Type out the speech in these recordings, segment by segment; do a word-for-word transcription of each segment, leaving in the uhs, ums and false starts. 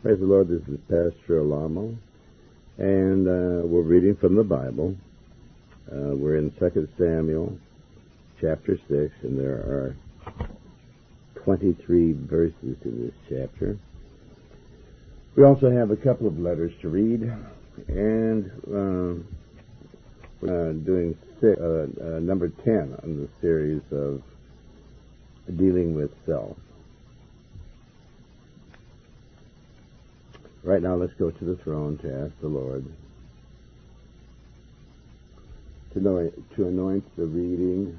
Praise the Lord, this is Pastor Alamo, and uh, we're reading from the Bible. Uh, we're in Second Samuel, chapter six, and there are twenty-three verses in this chapter. We also have a couple of letters to read, and uh, we're doing six, uh, uh, number ten on the series of dealing with self. Right now, let's go to the throne to ask the Lord to anoint, to anoint the reading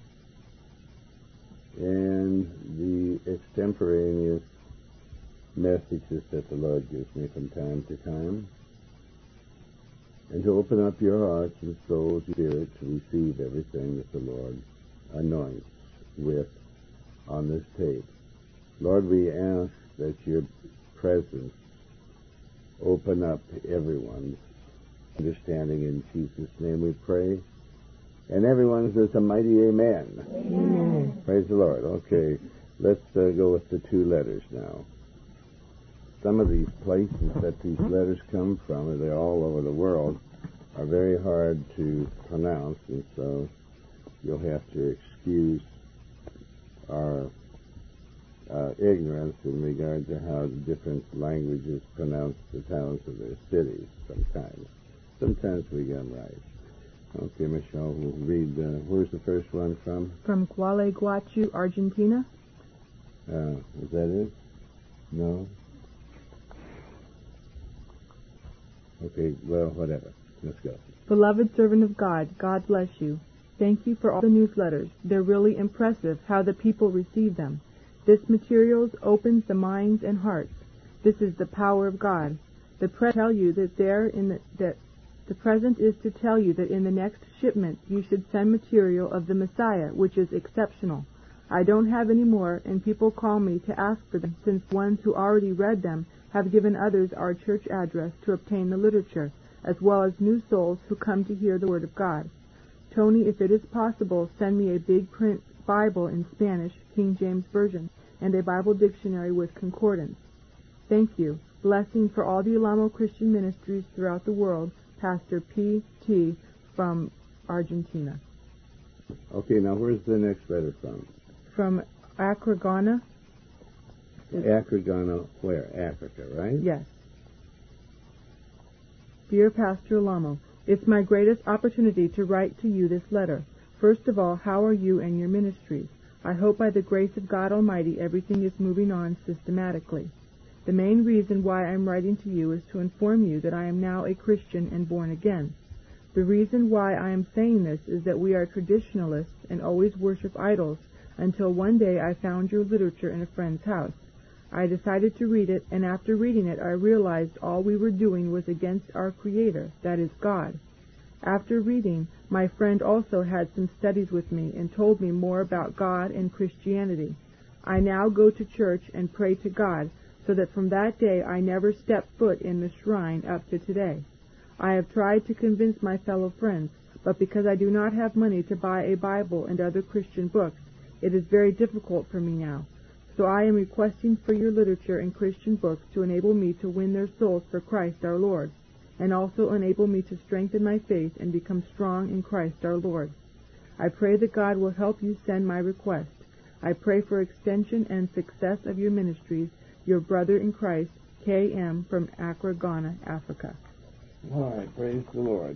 and the extemporaneous messages that the Lord gives me from time to time, and to open up your hearts and souls and spirit to receive everything that the Lord anoints with on this tape. Lord, we ask that your presence open up everyone's understanding. In Jesus' name we pray. And everyone says a mighty amen. Amen. Praise the Lord. Okay, let's uh, go with the two letters now. Some of these places that these letters come from, and they're all over the world, are very hard to pronounce, and so you'll have to excuse our Uh, ignorance in regard to how different languages pronounce the towns of their cities sometimes. Sometimes we get them right. Okay, Michelle, we'll read, uh, where's the first one from? From Gualeguaychú, Argentina. Uh, is that it? No? Okay, well, whatever. Let's go. Beloved servant of God, God bless you. Thank you for all the newsletters. They're really impressive how the people receive them. This materials opens the minds and hearts. This is the power of God. The pre- tell you that there in the, that the present is to tell you that in the next shipment you should send material of the Messiah, which is exceptional. I don't have any more, and people call me to ask for them, since ones who already read them have given others our church address to obtain the literature, as well as new souls who come to hear the Word of God. Tony, if it is possible, send me a big print Bible in Spanish, King James Version, and a Bible dictionary with concordance. Thank you. Blessing for all the Alamo Christian ministries throughout the world, Pastor P T from Argentina. Okay, now where's the next letter from? From Accra, Ghana. Accra, Ghana, where? Africa, right? Yes. Dear Pastor Alamo, it's my greatest opportunity to write to you this letter. First of all, how are you and your ministries? I hope by the grace of God Almighty everything is moving on systematically. The main reason why I am writing to you is to inform you that I am now a Christian and born again. The reason why I am saying this is that we are traditionalists and always worship idols until one day I found your literature in a friend's house. I decided to read it, and after reading it I realized all we were doing was against our Creator, that is God. After reading, my friend also had some studies with me and told me more about God and Christianity. I now go to church and pray to God, so that from that day I never stepped foot in the shrine up to today. I have tried to convince my fellow friends, but because I do not have money to buy a Bible and other Christian books, it is very difficult for me now. So I am requesting for your literature and Christian books to enable me to win their souls for Christ our Lord, and also enable me to strengthen my faith and become strong in Christ our Lord. I pray that God will help you send my request. I pray for extension and success of your ministries. Your brother in Christ, K M from Accra, Ghana, Africa. All right, praise the Lord.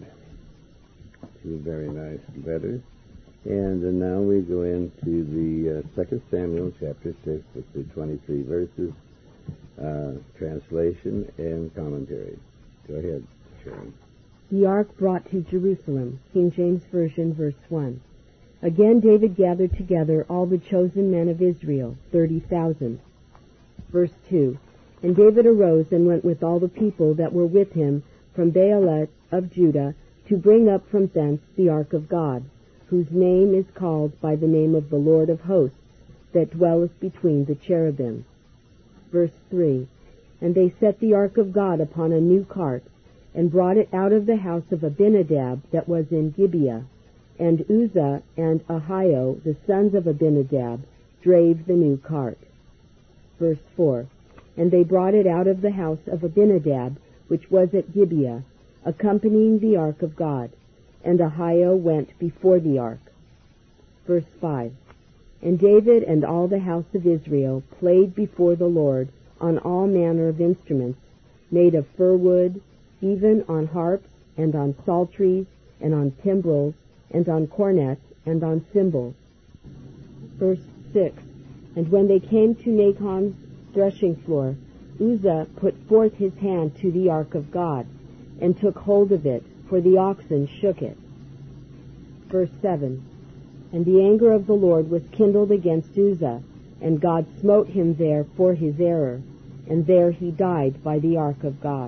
Two very nice letters. And uh, now we go into the uh, Second Samuel chapter six with the twenty-three verses, uh, translation and commentary. Go ahead, Sharon. The ark brought to Jerusalem, King James Version, verse one. Again David gathered together all the chosen men of Israel, thirty thousand. Verse two. And David arose and went with all the people that were with him from Baalah of Judah to bring up from thence the ark of God, whose name is called by the name of the Lord of hosts, that dwelleth between the cherubims. Verse three. And they set the ark of God upon a new cart, and brought it out of the house of Abinadab that was in Gibeah. And Uzzah and Ahio, the sons of Abinadab, drave the new cart. Verse four. And they brought it out of the house of Abinadab, which was at Gibeah, accompanying the ark of God. And Ahio went before the ark. Verse five. And David and all the house of Israel played before the Lord on all manner of instruments, made of fir wood, even on harps, and on psalteries, and on timbrels, and on cornets, and on cymbals. Verse six. And when they came to Nachon's threshing floor, Uzzah put forth his hand to the ark of God, and took hold of it, for the oxen shook it. Verse seven. And the anger of the Lord was kindled against Uzzah, and God smote him there for his error, and there he died by the ark of God.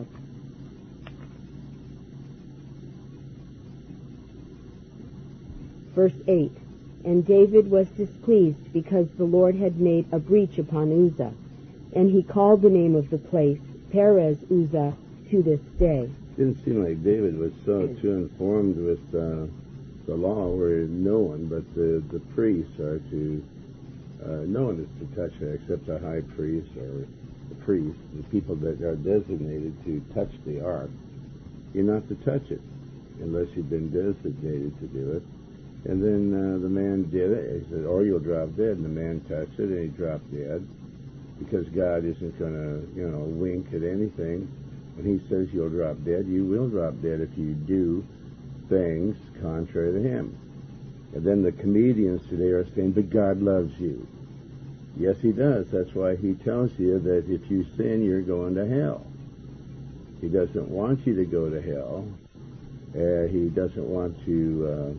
Verse eight. And David was displeased because the Lord had made a breach upon Uzzah, and he called the name of the place Perez Uzzah to this day. Didn't seem like David was so too informed with uh, the law where no one but the, the priests are to, uh, no one is to touch it except the high priest or the priest, the people that are designated to touch the ark. You're not to touch it unless you've been designated to do it. And then uh, the man did it. He said, or you'll drop dead. And the man touched it, and he dropped dead, because God isn't going to, you know, wink at anything. When he says you'll drop dead, you will drop dead if you do things contrary to him. And then the comedians today are saying, but God loves you. Yes, he does. That's why he tells you that if you sin, you're going to hell. He doesn't want you to go to hell. Uh, he doesn't want to... Uh,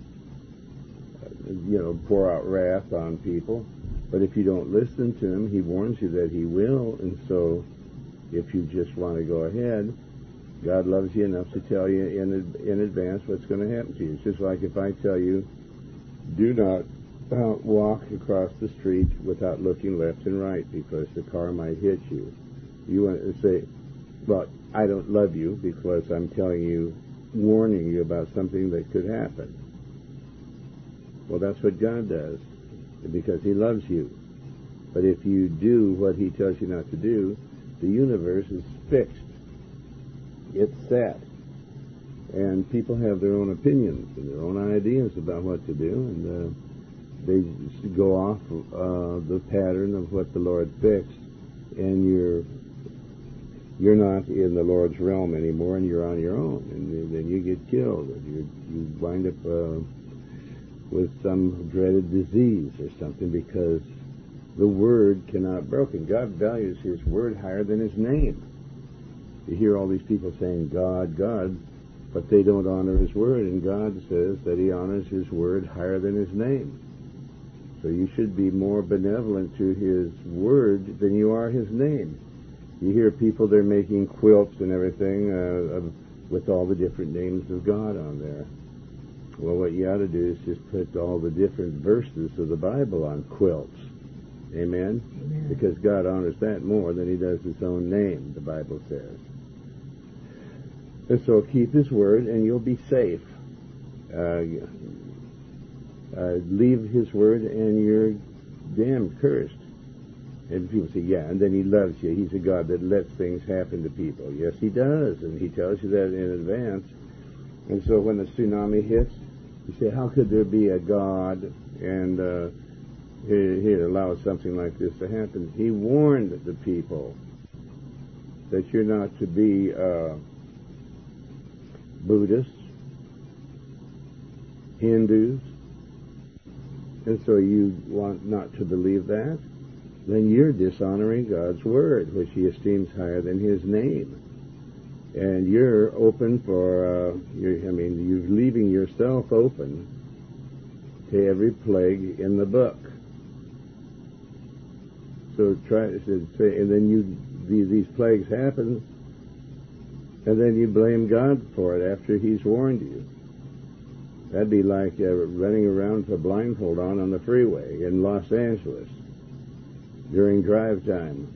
you know, pour out wrath on people. But if you don't listen to him, he warns you that he will. And so if you just want to go ahead, God loves you enough to tell you in in advance what's going to happen to you. It's just like if I tell you, do not uh, walk across the street without looking left and right because the car might hit you. You want to say, well, I don't love you because I'm telling you, warning you about something that could happen. Well, that's what God does, because he loves you. But if you do what he tells you not to do, the universe is fixed. It's set. And people have their own opinions and their own ideas about what to do, and uh, they go off uh, the pattern of what the Lord fixed, and you're you're not in the Lord's realm anymore, and you're on your own, and then you get killed, and you, you wind up... Uh, with some dreaded disease or something, because the word cannot be broken. God values his word higher than his name. You hear all these people saying God, God, but they don't honor his word, and God says that he honors his word higher than his name. So you should be more benevolent to his word than you are his name. You hear people, they're making quilts and everything uh, of, with all the different names of God on there. Well, what you ought to do is just put all the different verses of the Bible on quilts. Amen? Amen. Because God honors that more than he does his own name, the Bible says. And so keep his word and you'll be safe. Uh, uh, leave his word and you're damn cursed. And people say, yeah, and then he loves you. He's a God that lets things happen to people. Yes, he does, and he tells you that in advance. And so when the tsunami hits, you say, how could there be a God and uh, he, he'd allow something like this to happen? He warned the people that you're not to be uh, Buddhists, Hindus, and so you want not to believe that, then you're dishonoring God's word, which he esteems higher than his name. And you're open for, uh, you're, I mean, you're leaving yourself open to every plague in the book. So try to say, and then you, these, these plagues happen, and then you blame God for it after he's warned you. That'd be like uh, running around with a blindfold on on the freeway in Los Angeles during drive time.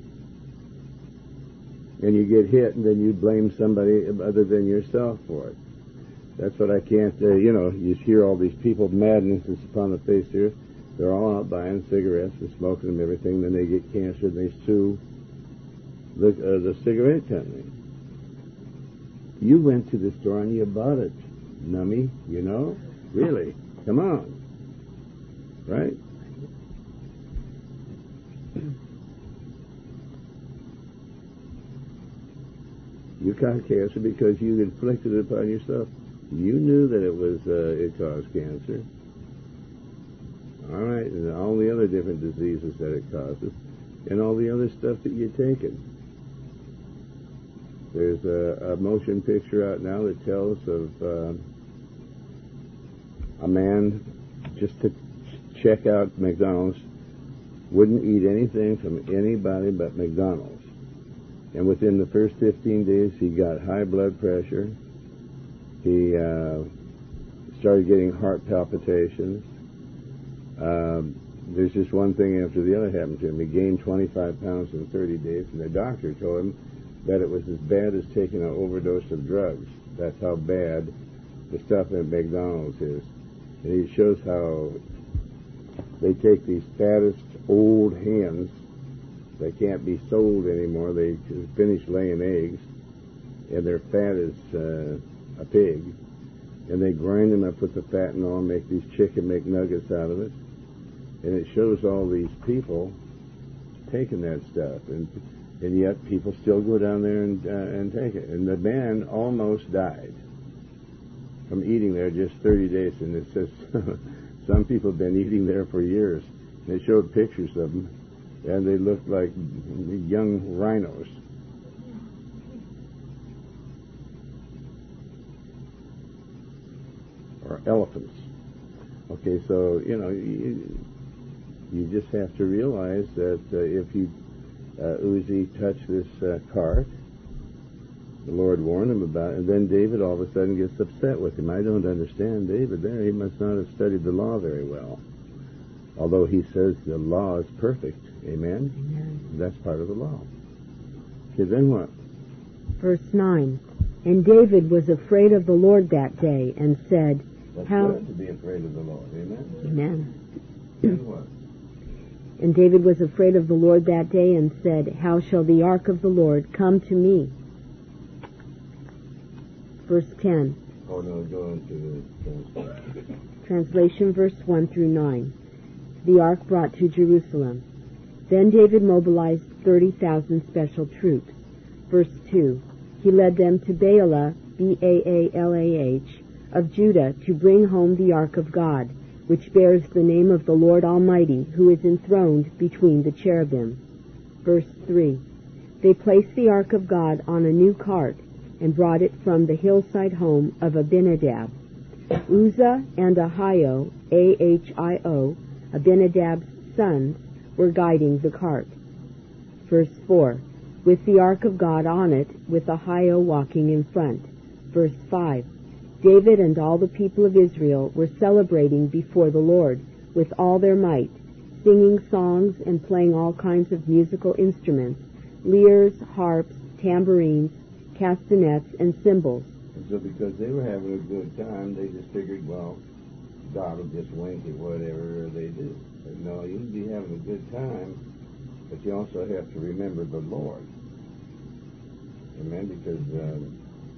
And you get hit, and then you blame somebody other than yourself for it. That's what I can't, uh, you know, you hear all these people, madness is upon the face here. They're all out buying cigarettes and smoking them and everything. Then they get cancer and they sue the uh, the cigarette company. You went to the store and you bought it, nummy, you know? Really? Come on. Right? You caught cancer because you inflicted it upon yourself. You knew that it was uh, it caused cancer. All right, and all the other different diseases that it causes, and all the other stuff that you're taking. There's a, a motion picture out now that tells of uh, a man just to ch- check out McDonald's, wouldn't eat anything from anybody but McDonald's. And within the first fifteen days, he got high blood pressure. He uh, started getting heart palpitations. Um, there's just one thing after the other happened to him. He gained twenty-five pounds in thirty days, and the doctor told him that it was as bad as taking an overdose of drugs. That's how bad the stuff at McDonald's is. And he shows how they take these fattest old hens. They can't be sold anymore. They finish laying eggs, and they're fat as uh, a pig. And they grind them up with the fat and all, and make these chicken McNuggets out of it. And it shows all these people taking that stuff, and and yet people still go down there and uh, and take it. And the man almost died from eating there just thirty days. And it says some people have been eating there for years. And they showed pictures of them, and they looked like young rhinos. Or elephants. Okay, so, you know, you, you just have to realize that uh, if you, uh, Uzi touched this uh, cart, the Lord warned him about it, and then David all of a sudden gets upset with him. I don't understand David there. He must not have studied the law very well. Although he says the law is perfect. Amen? Amen. That's part of the law. Okay, then what? Verse nine. And David was afraid of the Lord that day, and said, That's How... good to be afraid of the Lord. Amen? Amen. Then what? And David was afraid of the Lord that day, and said, How shall the ark of the Lord come to me? Verse ten. Oh, no, go into the translation. Translation, verse one through nine. The ark brought to Jerusalem. Then David mobilized thirty thousand special troops. Verse two. He led them to Baalah, B A A L A H, of Judah, to bring home the ark of God, which bears the name of the Lord Almighty, who is enthroned between the cherubim. Verse three. They placed the ark of God on a new cart, and brought it from the hillside home of Abinadab. Uzzah and Ahio, A H I O, Abinadab's sons, were guiding the cart. Verse four. With the ark of God on it, with Ahio walking in front. Verse five. David and all the people of Israel were celebrating before the Lord with all their might, singing songs and playing all kinds of musical instruments, lyres, harps, tambourines, castanets, and cymbals. And so because they were having a good time, they just figured, well, God will just wink at whatever they do. But no, you can be having a good time, but you also have to remember the Lord. Amen? Because, um,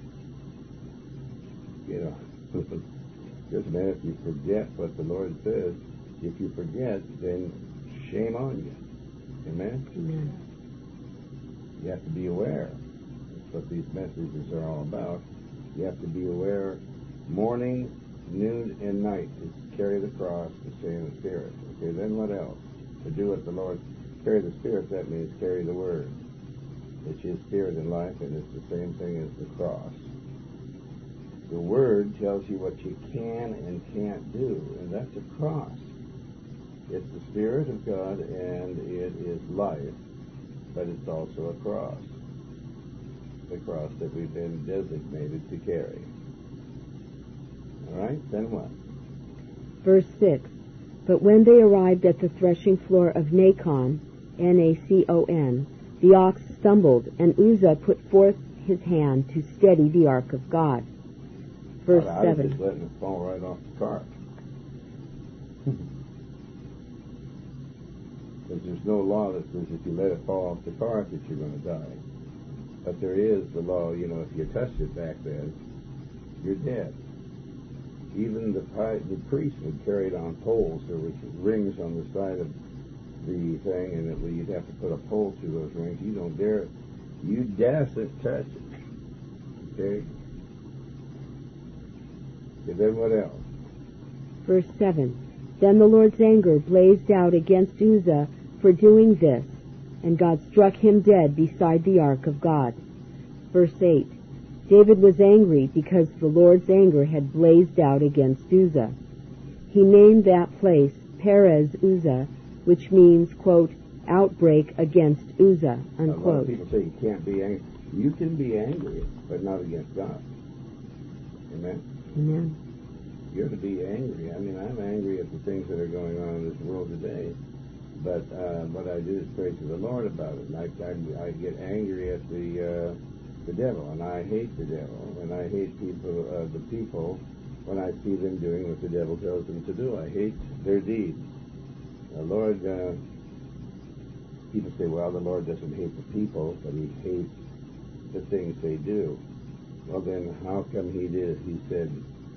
you know, just man, if you forget what the Lord says, if you forget, then shame on you. Amen? Amen. You have to be aware. That's what these messages are all about. You have to be aware morning, noon, and night to carry the cross, to stay in the Spirit. Okay, then what else? To do what the Lord, carry the Spirit, that means carry the Word, which is Spirit and life, and it's the same thing as the cross. The Word tells you what you can and can't do, and that's a cross. It's the Spirit of God, and it is life, but it's also a cross. The cross that we've been designated to carry. All right, then what? Verse six. But when they arrived at the threshing floor of Nacon, N A C O N, the ox stumbled, and Uzzah put forth his hand to steady the ark of God. Verse I was seven. just letting it fall right off the cart. Because there's no law that says if you let it fall off the cart that you're going to die. But there is the law, you know, if you touch it back then, you're dead. Even the, the priest would carry it on poles. There was rings on the side of the thing, and it, you'd have to put a pole through those rings. You don't dare, you dasn't touch it. Okay? And then what else? Verse seven. Then the Lord's anger blazed out against Uzzah for doing this, and God struck him dead beside the ark of God. Verse eight. David was angry because the Lord's anger had blazed out against Uzzah. He named that place Perez Uzzah, which means, quote, outbreak against Uzzah, unquote. A lot of people say you can't be angry. You can be angry, but not against God. Amen? Amen. You're to be angry. I mean, I'm angry at the things that are going on in this world today. But uh, what I do is pray to the Lord about it. And I, I, I get angry at the uh, the devil, and I hate the devil, and I hate people, uh, the people when I see them doing what the devil tells them to do. I hate their deeds. The Lord, uh, people say, well, the Lord doesn't hate the people, but he hates the things they do. Well, then how come he did? He said,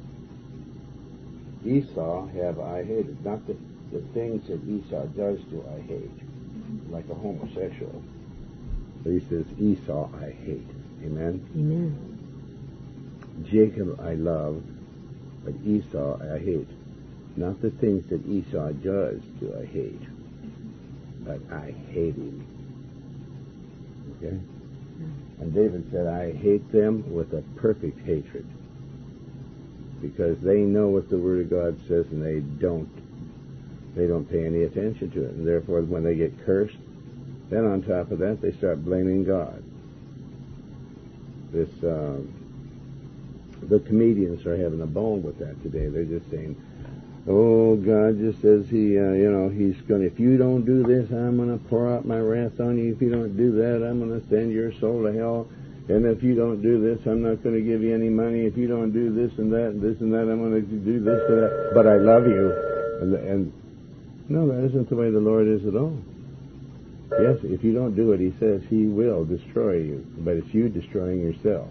Esau have I hated. Not the, the things that Esau does do I hate, like a homosexual. So he says, Esau I hate. Amen? Amen. Jacob I love, but Esau I hate. Not the things that Esau does do I hate, but I hate him. Okay? And David said, I hate them with a perfect hatred. Because they know what the Word of God says and they don't. They don't pay any attention to it. And therefore, when they get cursed, then on top of that, they start blaming God. This, uh, the comedians are having a bone with that today. They're just saying, oh, God just says he, uh, you know, he's going to, if you don't do this, I'm going to pour out my wrath on you. If you don't do that, I'm going to send your soul to hell. And if you don't do this, I'm not going to give you any money. If you don't do this and that and this and that, I'm going to do this and that. But I love you. And, and no, that isn't the way the Lord is at all. Yes, if you don't do it, he says he will destroy you. But it's you destroying yourself.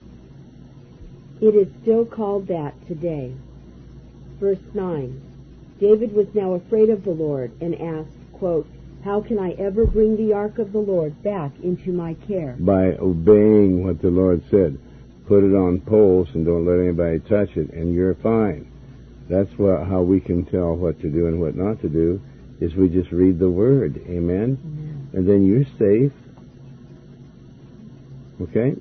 It is still called that today. Verse nine. David was now afraid of the Lord and asked, quote, how can I ever bring the ark of the Lord back into my care? By obeying what the Lord said. Put it on poles and don't let anybody touch it, and you're fine. That's what, how we can tell what to do and what not to do, is we just read the Word. Amen? Amen. And then you're safe. Okay?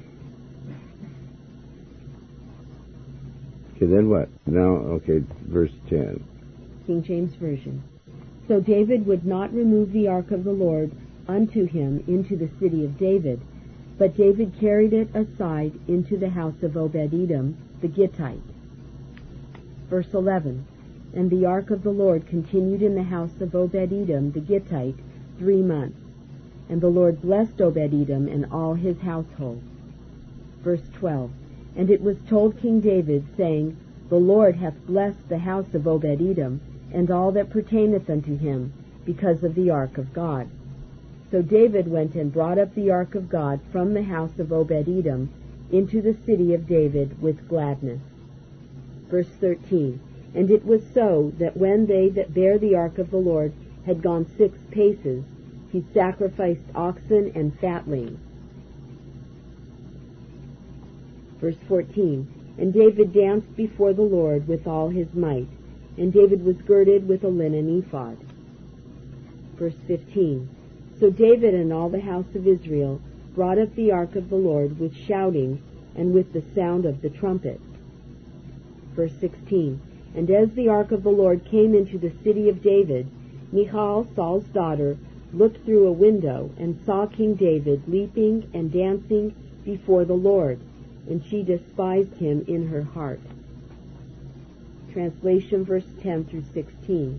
Okay, then what? Now, okay, verse ten. King James Version. So David would not remove the ark of the Lord unto him into the city of David, but David carried it aside into the house of Obed-Edom the Gittite. Verse eleven. And the ark of the Lord continued in the house of Obed-Edom the Gittite three months. And the Lord blessed Obed-Edom and all his household. Verse twelve. And it was told King David, saying, the Lord hath blessed the house of Obed-Edom, and all that pertaineth unto him, because of the ark of God. So David went and brought up the ark of God from the house of Obed-Edom into the city of David with gladness. Verse thirteen. And it was so that when they that bare the ark of the Lord had gone six paces, he sacrificed oxen and fatlings. Verse fourteen. And David danced before the Lord with all his might, and David was girded with a linen ephod. Verse fifteen. So David and all the house of Israel brought up the ark of the Lord with shouting and with the sound of the trumpet. Verse sixteen. And as the ark of the Lord came into the city of David, Michal, Saul's daughter, looked through a window and saw King David leaping and dancing before the Lord, and she despised him in her heart. Translation, verse ten through sixteen.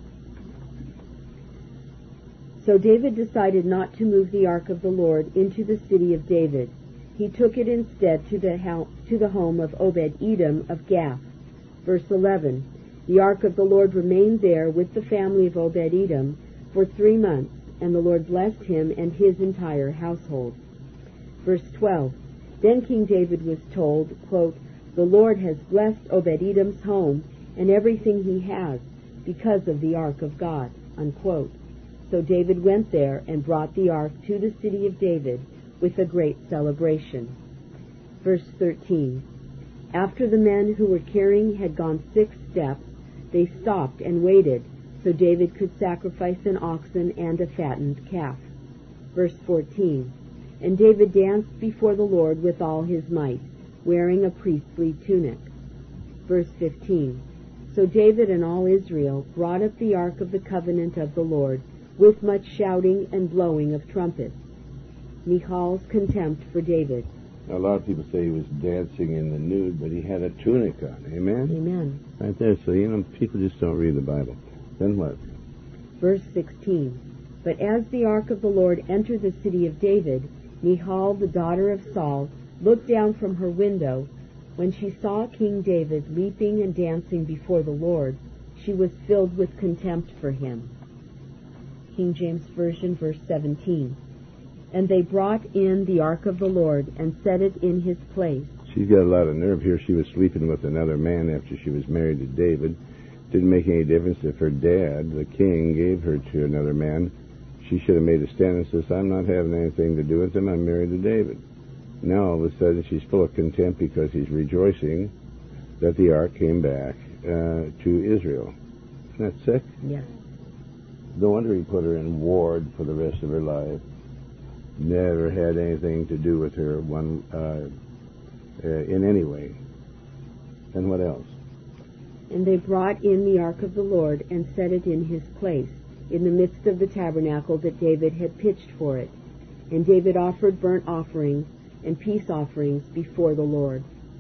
So David decided not to move the ark of the Lord into the city of David. He took it instead to the, ho- to the home of Obed-Edom of Gath. Verse eleven. The ark of the Lord remained there with the family of Obed-Edom for three months, and the Lord blessed him and his entire household. Verse twelve, then King David was told, quote, the Lord has blessed Obed-Edom's home and everything he has because of the ark of God, unquote. So David went there and brought the ark to the city of David with a great celebration. Verse thirteen, after the men who were carrying had gone six steps, they stopped and waited, so David could sacrifice an oxen and a fattened calf. Verse fourteen, and David danced before the Lord with all his might, wearing a priestly tunic. Verse fifteen, so David and all Israel brought up the ark of the covenant of the Lord with much shouting and blowing of trumpets. Michal's contempt for David. A lot of people say he was dancing in the nude, but he had a tunic on. Amen? Amen. Right there. So, you know, people just don't read the Bible. Then what? Verse sixteen, but as the ark of the Lord entered the city of David, Michal, the daughter of Saul, looked down from her window. When she saw King David leaping and dancing before the Lord, she was filled with contempt for him. King James Version, verse seventeen. And they brought in the ark of the Lord and set it in his place. She's got a lot of nerve here. She was sleeping with another man after she was married to David. Didn't make any difference if her dad, the king, gave her to another man. She should have made a stand and says, I'm not having anything to do with him. I'm married to David. Now, all of a sudden, she's full of contempt because he's rejoicing that the ark came back uh, to Israel. Isn't that sick? Yes. No wonder he put her in ward for the rest of her life. Never had anything to do with her one uh, uh, in any way. And what else? And they brought in the ark of the Lord and set it in his place, in the midst of the tabernacle that David had pitched for it. And David offered burnt offerings and peace offerings before the Lord.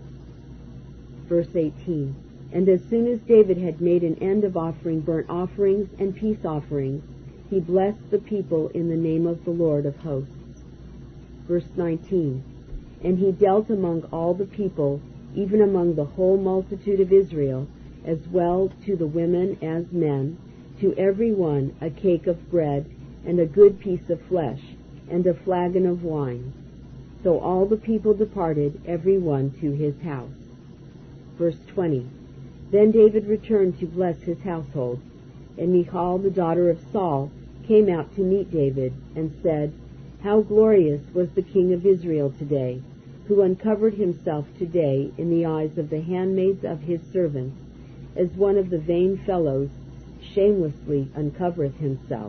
Verse eighteen, and as soon as David had made an end of offering burnt offerings and peace offerings, he blessed the people in the name of the Lord of hosts. Verse nineteen, and he dealt among all the people, even among the whole multitude of Israel, as well to the women as men, to every one a cake of bread, and a good piece of flesh, and a flagon of wine. So all the people departed, every one to his house. Verse twenty, then David returned to bless his household, and Michal, the daughter of Saul, came out to meet David, and said, how glorious was the king of Israel today, who uncovered himself today in the eyes of the handmaids of his servants, as one of the vain fellows shamelessly uncovereth himself.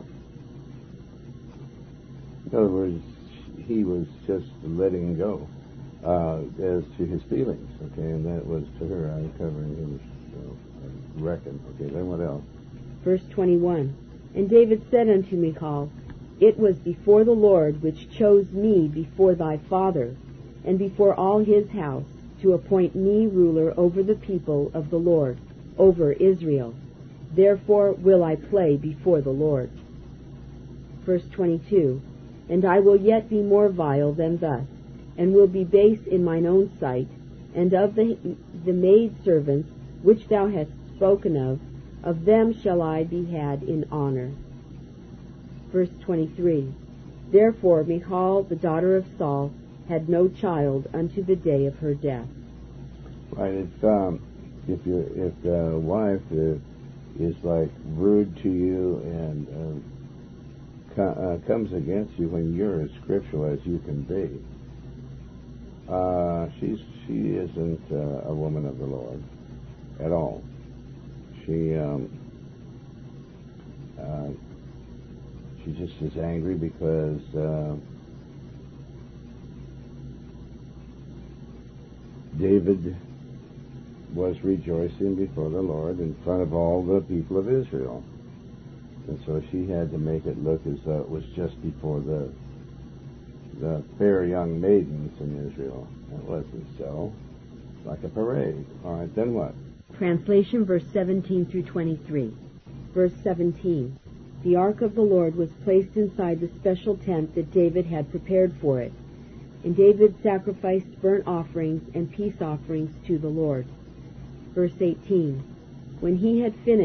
In other words, he was just letting go uh, as to his feelings, okay, and that was to her uncovering him, uh, reckon. Okay, then what else? Verse twenty-one, and David said unto Michal, it was before the Lord which chose me before thy father, and before all his house, to appoint me ruler over the people of the Lord, over Israel. Therefore will I play before the Lord. Verse twenty-two, and I will yet be more vile than thus, and will be base in mine own sight, and of the, the maidservants which thou hast spoken of, of them shall I be had in honor. Verse twenty-three, therefore Michal, the daughter of Saul, had no child unto the day of her death. Right, it's, um, if your if the wife is, is like rude to you and uh, co- uh, comes against you when you're as scriptural as you can be, uh, she's she isn't uh, a woman of the Lord at all. She um, uh, she just is angry because uh, David was rejoicing before the Lord in front of all the people of Israel. And so she had to make it look as though it was just before the the fair young maidens in Israel. It wasn't so. Like a parade. All right, then what? Translation, verse seventeen through twenty-three. Verse seventeen. The ark of the Lord was placed inside the special tent that David had prepared for it. And David sacrificed burnt offerings and peace offerings to the Lord. Verse eighteen. When he had finished,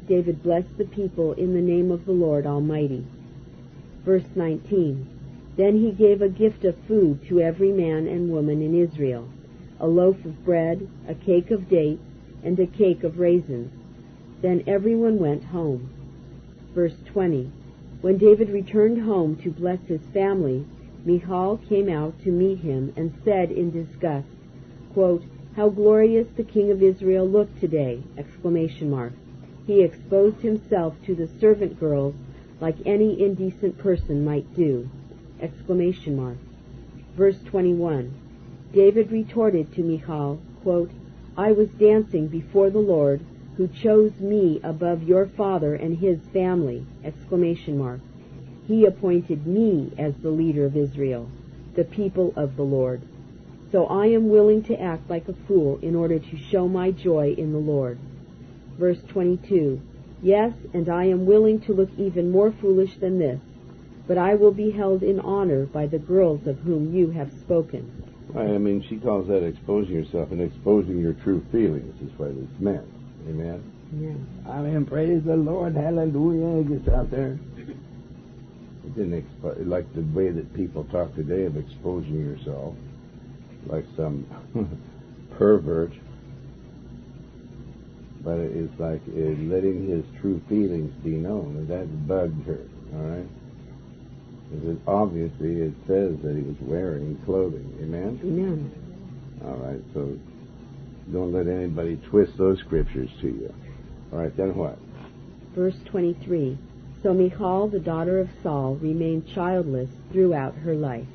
David blessed the people in the name of the Lord Almighty. Verse nineteen. Then he gave a gift of food to every man and woman in Israel, a loaf of bread, a cake of dates, and a cake of raisins. Then everyone went home. Verse twenty. When David returned home to bless his family, Michal came out to meet him and said in disgust, quote, "How glorious the king of Israel looked today!" Exclamation mark. He exposed himself to the servant girls like any indecent person might do. Exclamation mark. Verse twenty-one. David retorted to Michal, quote, "I was dancing before the Lord, who chose me above your father and his family!" Exclamation mark. He appointed me as the leader of Israel, the people of the Lord. So I am willing to act like a fool in order to show my joy in the Lord. Verse twenty-two. Yes, and I am willing to look even more foolish than this, but I will be held in honor by the girls of whom you have spoken. I mean, she calls that exposing yourself and exposing your true feelings is what it's meant. Amen? Amen. I mean, praise the Lord, hallelujah. It gets out there. It didn't expo- like the way that people talk today of exposing yourself, like some pervert. But it's like uh, letting his true feelings be known, and that bugged her, all right? Because obviously it says that he was wearing clothing, amen? Amen. All right, so don't let anybody twist those scriptures to you. All right, then what? Verse twenty-three. So Michal, the daughter of Saul, remained childless throughout her life.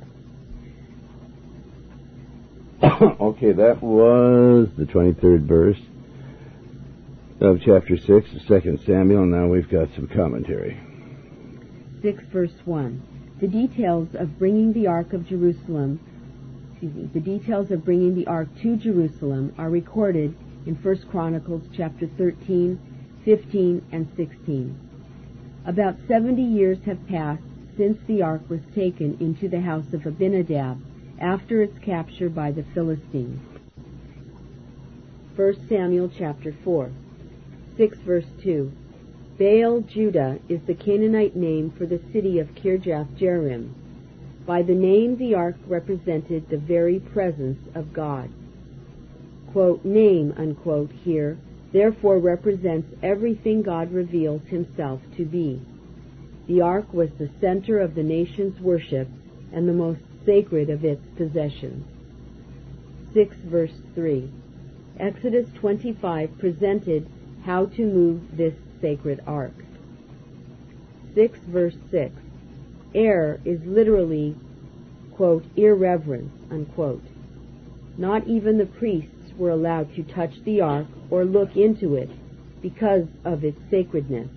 Okay, that was the twenty-third verse of chapter six of Second Samuel. Now we've got some commentary. six verse one. The details of bringing the ark of Jerusalem, excuse me, the details of bringing the ark to Jerusalem are recorded in First Chronicles chapter thirteen, fifteen, and sixteen. About seventy years have passed since the ark was taken into the house of Abinadab after its capture by the Philistines. First Samuel chapter four. six verse two. Baal Judah is the Canaanite name for the city of Kirjath-Jearim. By the name, the ark represented the very presence of God. Quote, name, unquote, here, therefore represents everything God reveals himself to be. The ark was the center of the nation's worship and the most sacred of its possessions. six verse three. Exodus twenty-five presented how to move this sacred ark. six verse six. Err is literally, quote, irreverence, unquote. Not even the priests were allowed to touch the ark or look into it because of its sacredness.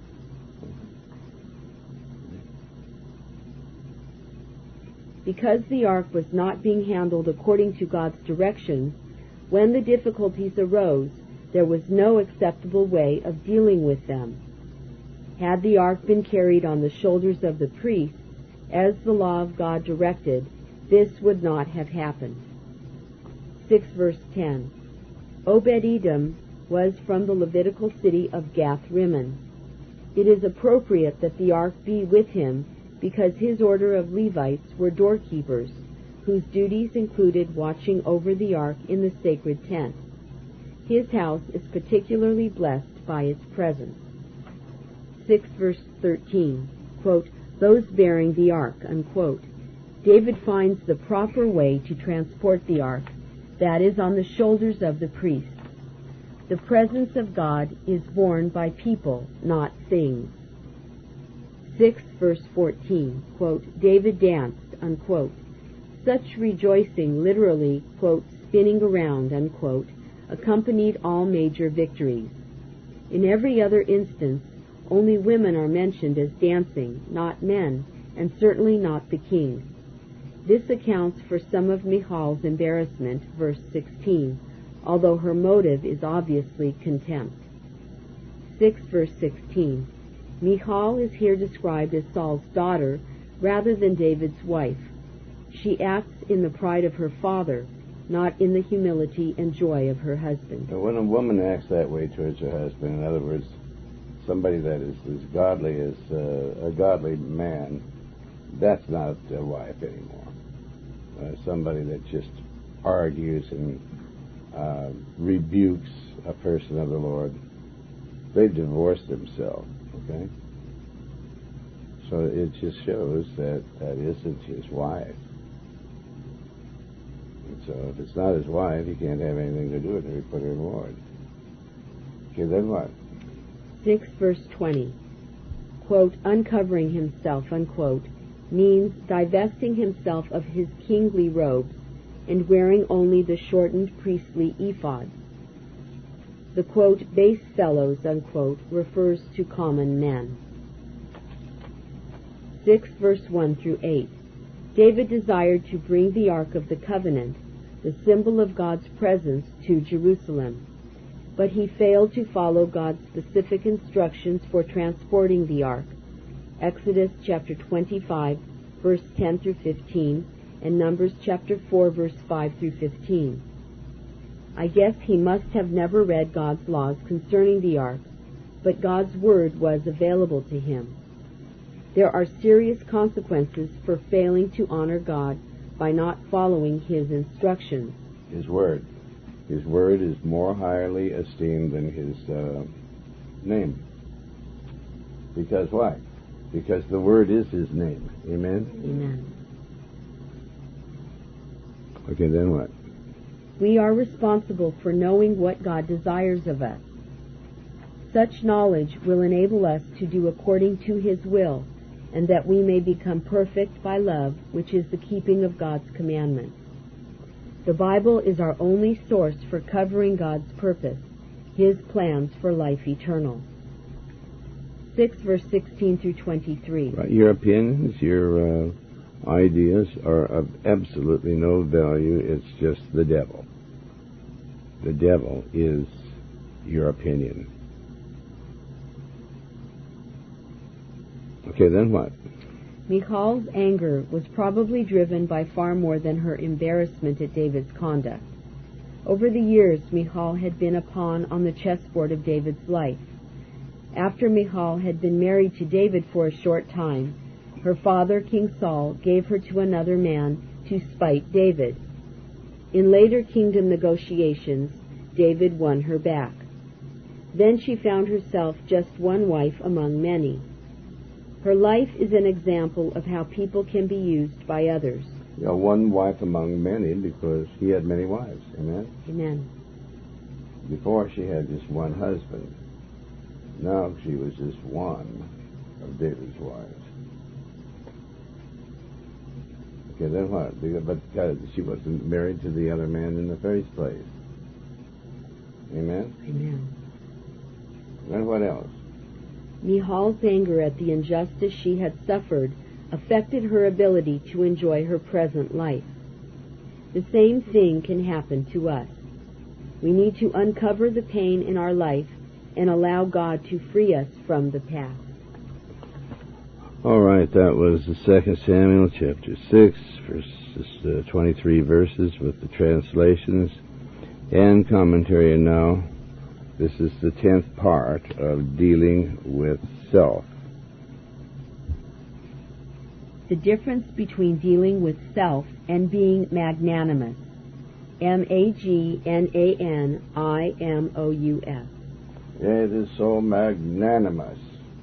Because the ark was not being handled according to God's directions, when the difficulties arose, there was no acceptable way of dealing with them. Had the ark been carried on the shoulders of the priests, as the law of God directed, this would not have happened. six verse ten. Obed-Edom was from the Levitical city of Gath-Rimmon. It is appropriate that the ark be with him because his order of Levites were doorkeepers, whose duties included watching over the ark in the sacred tent. His house is particularly blessed by its presence. six verse thirteen, quote, those bearing the ark, unquote. David finds the proper way to transport the ark, that is, on the shoulders of the priests. The presence of God is borne by people, not things. six verse fourteen, quote, David danced, unquote. Such rejoicing literally, quote, spinning around, unquote, accompanied all major victories. In every other instance, only women are mentioned as dancing, not men, and certainly not the king. This accounts for some of Michal's embarrassment, verse sixteen, although her motive is obviously contempt. six verse sixteen. Michal is here described as Saul's daughter rather than David's wife. She acts in the pride of her father, not in the humility and joy of her husband. When a woman acts that way towards her husband, in other words, somebody that is as godly as uh, a godly man, that's not a wife anymore. Uh, somebody that just argues and uh, rebukes a person of the Lord, they've divorced themselves, okay? So it just shows that that isn't his wife. And so if it's not his wife, he can't have anything to do with her. He put her in ward. Okay, then what? six verse twenty. Quote, uncovering himself, unquote, means divesting himself of his kingly robes and wearing only the shortened priestly ephod. The, quote, base fellows, unquote, refers to common men. six verse one through eight. David desired to bring the Ark of the Covenant, the symbol of God's presence, to Jerusalem, but he failed to follow God's specific instructions for transporting the Ark. Exodus chapter twenty-five, verse ten through fifteen, and Numbers chapter four, verse five through fifteen. I guess he must have never read God's laws concerning the Ark, but God's word was available to him. There are serious consequences for failing to honor God by not following his instructions. His word. His word is more highly esteemed than his uh, name. Because why? Because the word is his name. Amen? Amen. Okay, then what? We are responsible for knowing what God desires of us. Such knowledge will enable us to do according to his will, and that we may become perfect by love, which is the keeping of God's commandments. The Bible is our only source for covering God's purpose, his plans for life eternal. six verse sixteen through twenty-three. Right, your opinions, your uh, ideas are of absolutely no value. It's just the devil. The devil is your opinion. Okay, then what? Michal's anger was probably driven by far more than her embarrassment at David's conduct. Over the years, Michal had been a pawn on the chessboard of David's life. After Michal had been married to David for a short time, her father, King Saul, gave her to another man to spite David. In later kingdom negotiations, David won her back. Then she found herself just one wife among many. Her life is an example of how people can be used by others. You know, one wife among many because he had many wives. Amen? Amen. Before she had just one husband. Now she was just one of David's wives. Okay, then what? But she wasn't married to the other man in the first place. Amen? Amen. Then what else? Michal's anger at the injustice she had suffered affected her ability to enjoy her present life. The same thing can happen to us. We need to uncover the pain in our life and allow God to free us from the past. All right, that was the Second Samuel chapter six, verses uh, twenty-three verses with the translations and commentary. And now, this is the tenth part of dealing with self. The difference between dealing with self and being magnanimous. M A G N A N I M O U S. It is so magnanimous.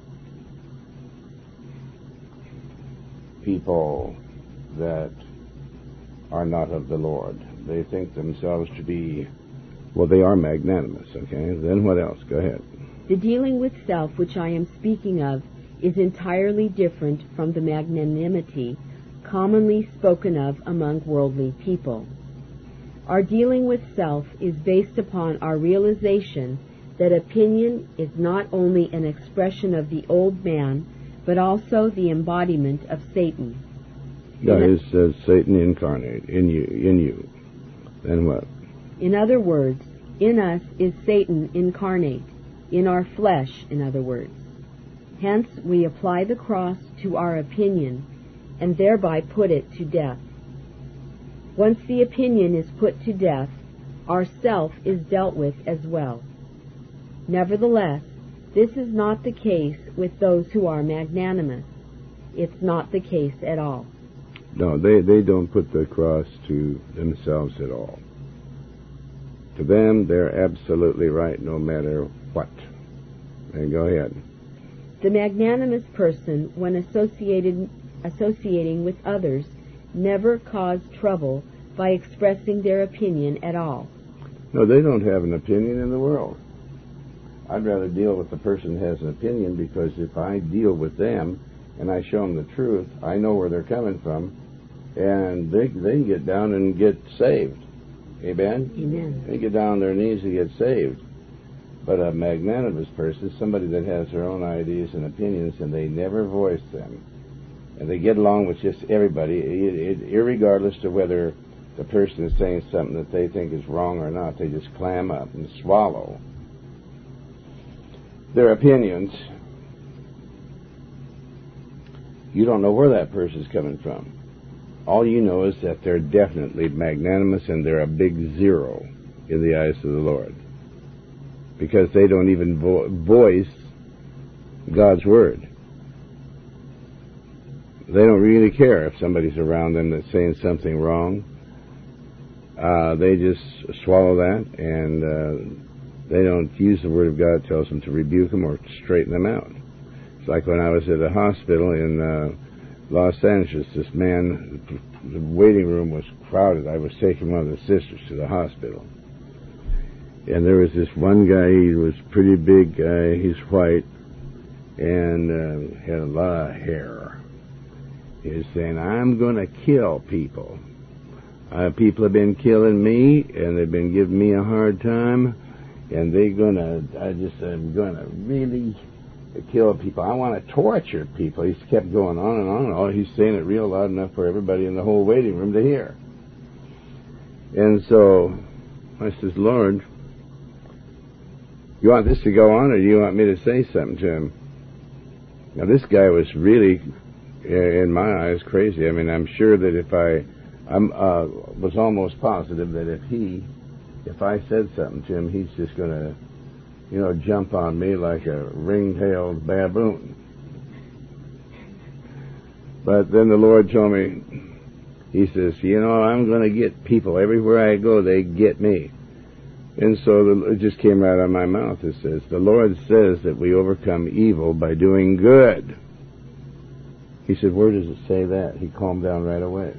People that are not of the Lord, they think themselves to be, well, they are magnanimous, okay? Then what else? Go ahead. The dealing with self which I am speaking of is entirely different from the magnanimity commonly spoken of among worldly people. Our dealing with self is based upon our realization that opinion is not only an expression of the old man, but also the embodiment of Satan. That is uh, Satan incarnate in you. In you. Then what? In other words, in us is Satan incarnate, in our flesh, in other words. Hence, we apply the cross to our opinion and thereby put it to death. Once the opinion is put to death, our self is dealt with as well. Nevertheless, this is not the case with those who are magnanimous. It's not the case at all. No, they, they don't put the cross to themselves at all. To them, they're absolutely right no matter what. And go ahead. The magnanimous person, when associated, associating with others, never cause trouble by expressing their opinion at all. No, they don't have an opinion in the world. I'd rather deal with the person who has an opinion, because if I deal with them and I show them the truth, I know where they're coming from, and they they can get down and get saved. Amen? Amen. They get down on their knees and get saved. But a magnanimous person, somebody that has their own ideas and opinions, and they never voice them, and they get along with just everybody, it, it, irregardless of whether the person is saying something that they think is wrong or not, they just clam up and swallow their opinions. You don't know where that person's coming from. All you know is that they're definitely magnanimous, and they're a big zero in the eyes of the Lord, because they don't even vo- voice God's Word. They don't really care if somebody's around them that's saying something wrong. Uh, they just swallow that, and uh, they don't use the Word of God. It tells them to rebuke them or straighten them out. It's like when I was at a hospital in uh, Los Angeles. This man, the waiting room was crowded. I was taking one of the sisters to the hospital. And there was this one guy, he was a pretty big guy, he's white, and uh, had a lot of hair. He was saying, I'm going to kill people. Uh, people have been killing me, and they've been giving me a hard time, and they're going to, I just, I'm going to really kill people. I want to torture people. He kept going on and on and on. He's saying it real loud enough for everybody in the whole waiting room to hear. And so I says, Lord, you want this to go on, or do you want me to say something to him? Now, this guy was really, in my eyes, crazy. I mean, I'm sure that if I, I'm, uh, was almost positive that if he, if I said something to him, he's just going to, you know, jump on me like a ring-tailed baboon. But then the Lord told me, he says, you know, I'm going to get people. Everywhere I go, they get me. And so the, it just came right out of my mouth. It says, the Lord says that we overcome evil by doing good. He said, where does it say that? He calmed down right away.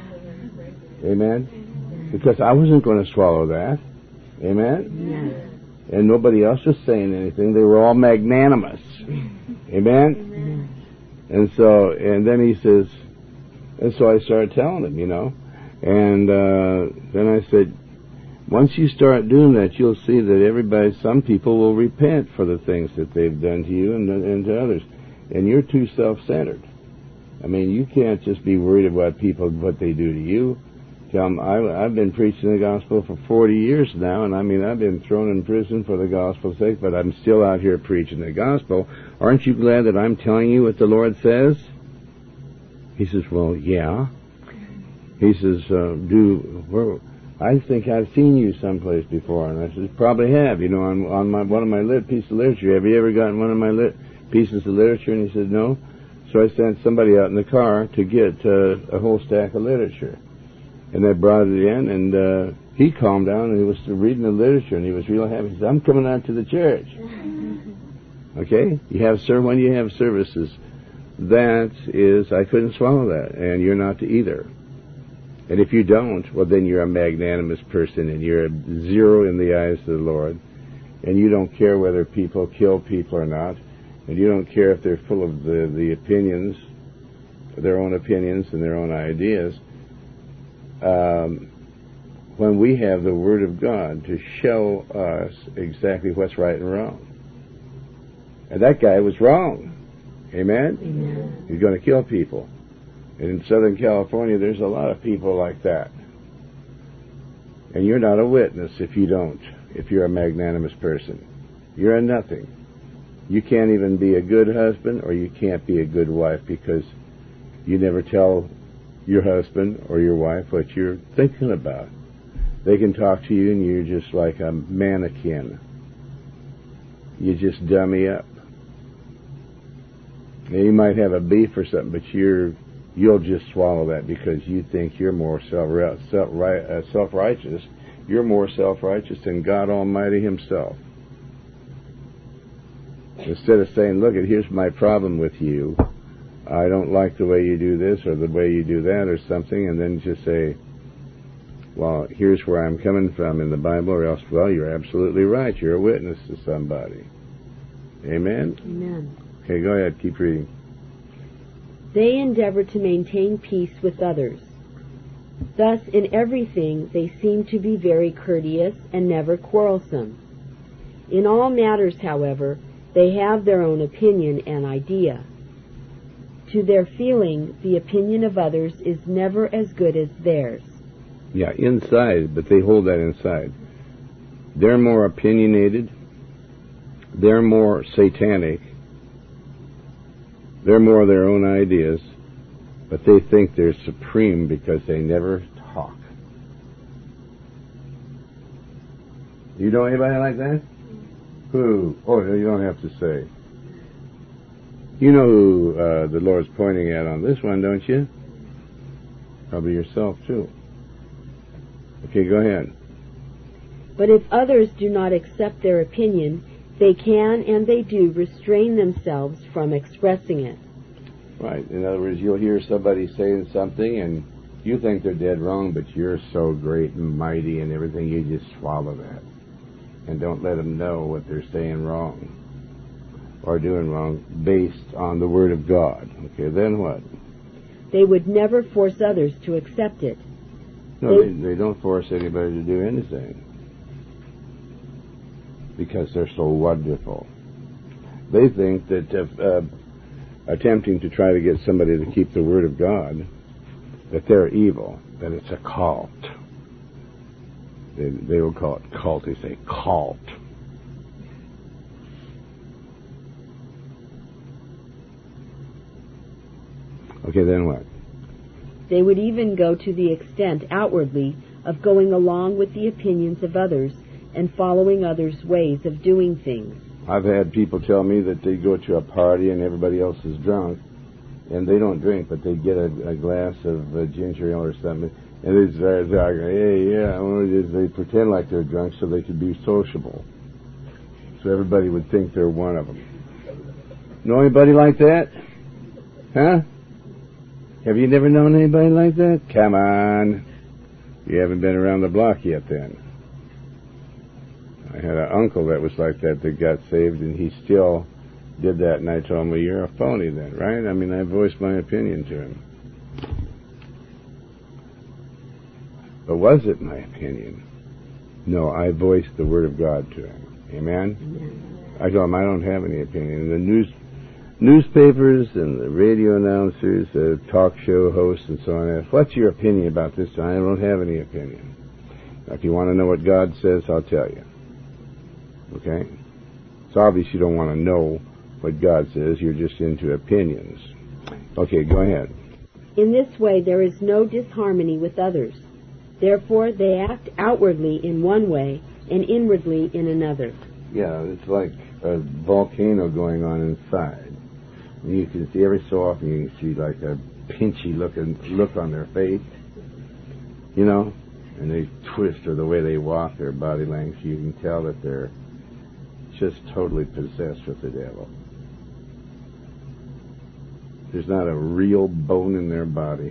Amen? Because I wasn't going to swallow that. Amen? And nobody else was saying anything. They were all magnanimous. Amen? Amen? And so, and then he says, and so I started telling him, you know. And uh, then I said, once you start doing that, you'll see that everybody, some people will repent for the things that they've done to you and, and to others. And you're too self-centered. I mean, you can't just be worried about people, what they do to you. Tell them, I, I've been preaching the gospel for forty years now, and I mean, I've been thrown in prison for the gospel's sake, but I'm still out here preaching the gospel. Aren't you glad that I'm telling you what the Lord says? He says, well, yeah. He says, uh, do, where, I think I've seen you someplace before. And I said, probably have, you know, on, on my, one of my lit pieces of literature. Have you ever gotten one of my lit pieces of literature? And he said, no. So I sent somebody out in the car to get uh, a whole stack of literature. And they brought it in, and uh, he calmed down, and he was reading the literature, and he was real happy. He said, I'm coming out to the church. Okay? You have ser- when you have services, that is, I couldn't swallow that, and you're not to either. And if you don't, well, then you're a magnanimous person, and you're a zero in the eyes of the Lord, and you don't care whether people kill people or not, and you don't care if they're full of the, the opinions, their own opinions and their own ideas. Um, when we have the Word of God to show us exactly what's right and wrong. And that guy was wrong. Amen? Amen. He's going to kill people. And in Southern California, there's a lot of people like that. And you're not a witness if you don't, if you're a magnanimous person. You're a nothing. You can't even be a good husband, or you can't be a good wife, because you never tell your husband or your wife what you're thinking about. They can talk to you and you're just like a mannequin. You just dummy up. Now, you might have a beef or something, but you're, you'll just swallow that because you think you're more self, self, uh, self-righteous. You're more self-righteous than God Almighty Himself. Instead of saying, look, here's my problem with you. I don't like the way you do this or the way you do that or something, and then just say, well, here's where I'm coming from in the Bible, or else, well, you're absolutely right. You're a witness to somebody. Amen? Amen. Okay, go ahead. Keep reading. They endeavor to maintain peace with others. Thus, in everything, they seem to be very courteous and never quarrelsome. In all matters, however, they have their own opinion and idea. To their feeling, the opinion of others is never as good as theirs. Yeah, inside, but they hold that inside. They're more opinionated. They're more satanic. They're more their own ideas, but they think they're supreme because they never talk. You know anybody like that? Who? Oh, you don't have to say. You know who uh, the Lord's pointing at on this one, don't you? Probably yourself, too. Okay, go ahead. But if others do not accept their opinion, they can and they do restrain themselves from expressing it. Right. In other words, you'll hear somebody saying something and you think they're dead wrong, but you're so great and mighty and everything, you just swallow that. And don't let them know what they're saying wrong or doing wrong based on the Word of God. Okay, then what? They would never force others to accept it. No, they, they don't force anybody to do anything because they're so wonderful. They think that if, uh, attempting to try to get somebody to keep the Word of God, that they're evil, that it's a cult. They, they will call it cult. They say cult. Okay, then what? They would even go to the extent, outwardly, of going along with the opinions of others and following others' ways of doing things. I've had people tell me that they go to a party and everybody else is drunk, and they don't drink, but they get a, a glass of uh, ginger ale or something, and they start talking, hey, yeah, well, they pretend like they're drunk so they could be sociable. So everybody would think they're one of them. Know anybody like that? Huh? Have you never known anybody like that? Come on. You haven't been around the block yet then. I had an uncle that was like that that got saved, and he still did that, and I told him, well, you're a phony then, right? I mean, I voiced my opinion to him. But was it my opinion? No, I voiced the Word of God to him. Amen? Amen. I told him I don't have any opinion. The news, newspapers and the radio announcers, the talk show hosts and so on, ask, what's your opinion about this? I don't have any opinion. Now, if you want to know what God says, I'll tell you. Okay? It's obvious you don't want to know what God says. You're just into opinions. Okay, go ahead. In this way, there is no disharmony with others. Therefore, they act outwardly in one way and inwardly in another. Yeah, it's like a volcano going on inside. You can see every so often you can see like a pinchy looking look on their face, you know, and they twist, or the way they walk, their body language. You can tell that they're just totally possessed with the devil. There's not a real bone in their body.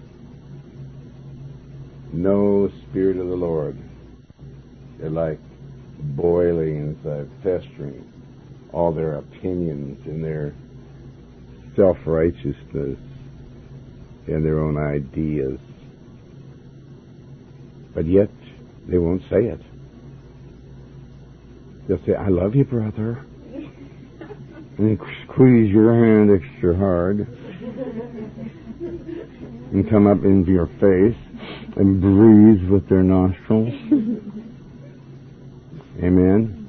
No Spirit of the Lord. They're like boiling inside, festering. All their opinions and their self-righteousness and their own ideas. But yet, they won't say it. They'll say, I love you, brother. And squeeze your hand extra hard. And come up into your face and breathe with their nostrils. Amen?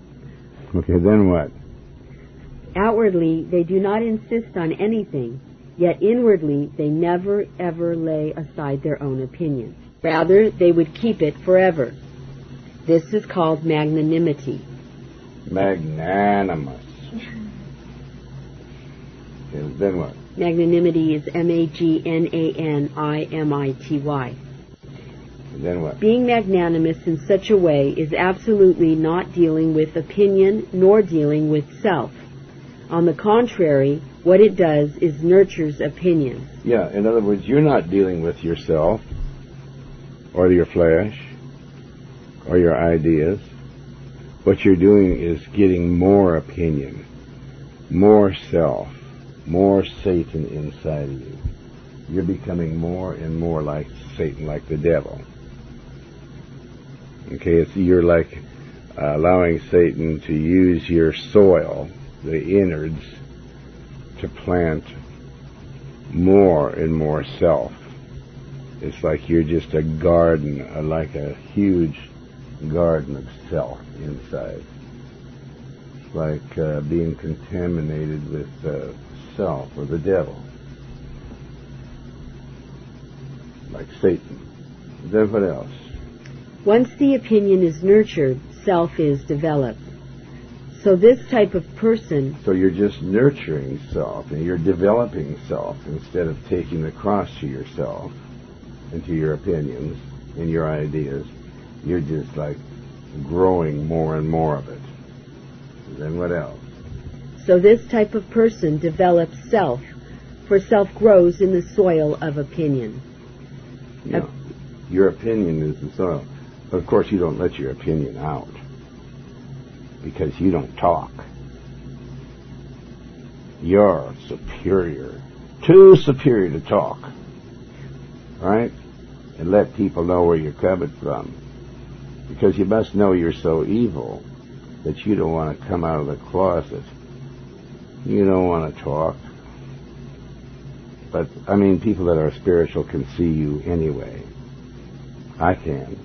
Okay, then what? Outwardly, they do not insist on anything, Yet inwardly they never ever lay aside their own opinion. Rather, they would keep it forever. This is called magnanimity. Magnanimous. And then what? Magnanimity is M A G N A N I M I T Y. And then what? Being magnanimous in such a way is absolutely not dealing with opinion nor dealing with self. On the contrary, what it does is nurtures opinions. Yeah, in other words, you're not dealing with yourself or your flesh or your ideas. What you're doing is getting more opinion, more self, more Satan inside of you. You're becoming more and more like Satan, like the devil. Okay, it's, you're like uh, allowing Satan to use your soil, the innards, to plant more and more self. It's like you're just a garden, uh, like a huge garden of self inside. It's like uh, being contaminated with uh, self or the devil, like Satan. Then what else? Once the opinion is nurtured, self is developed. So this type of person... So you're just nurturing self, and you're developing self instead of taking the cross to yourself and to your opinions and your ideas. You're just like growing more and more of it. And then what else? So this type of person develops self, for self grows in the soil of opinion. Yeah. Op- your opinion is the soil. But of course you don't let your opinion out, because you don't talk. You're superior, too superior to talk, right? And let people know where you're coming from, because you must know you're so evil that you don't want to come out of the closet. You don't want to talk. But, I mean, people that are spiritual can see you anyway. I can.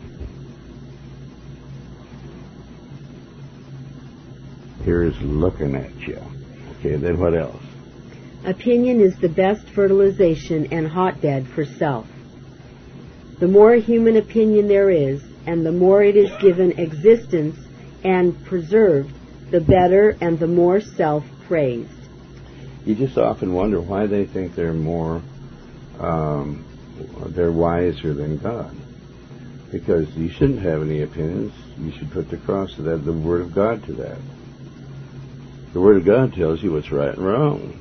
Here's looking at you. Okay, then what else? Opinion is the best fertilization and hotbed for self. The more human opinion there is, and the more it is given existence and preserved, the better and the more self praised. You just often wonder why they think they're more, um, they're wiser than God. Because you shouldn't have any opinions. You should put the cross to that, the Word of God to that. The Word of God tells you what's right and wrong.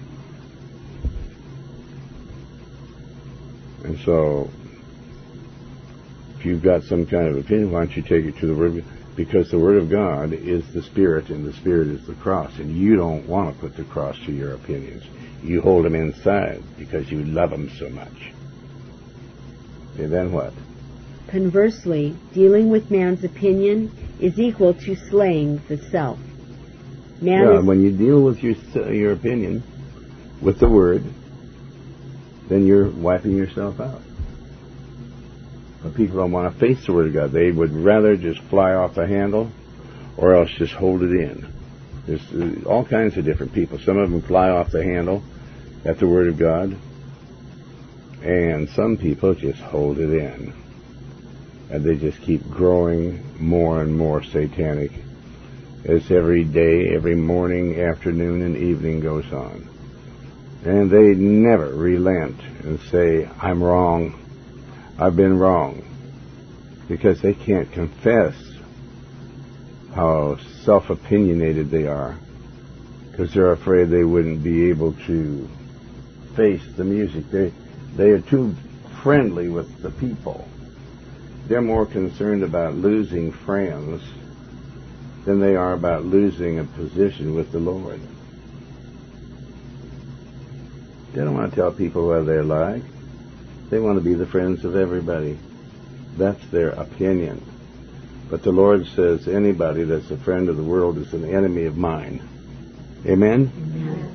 And so, if you've got some kind of opinion, why don't you take it to the Word of God? Because the Word of God is the Spirit, and the Spirit is the cross. And you don't want to put the cross to your opinions. You hold them inside because you love them so much. Okay, then what? Conversely, dealing with man's opinion is equal to slaying the self. Man yeah, is... when you deal with your your opinion with the Word, then you're wiping yourself out. But people don't want to face the Word of God. They would rather just fly off the handle or else just hold it in. There's uh, all kinds of different people. Some of them fly off the handle at the Word of God, and some people just hold it in. And they just keep growing more and more satanic as every day, every morning, afternoon, and evening goes on. And they never relent and say, I'm wrong. I've been wrong. Because they can't confess how self-opinionated they are. Because they're afraid they wouldn't be able to face the music. They, they are too friendly with the people. They're more concerned about losing friends than they are about losing a position with the Lord. They don't want to tell people what they're like. They want to be the friends of everybody. That's their opinion. But the Lord says anybody that's a friend of the world is an enemy of mine. Amen? Amen.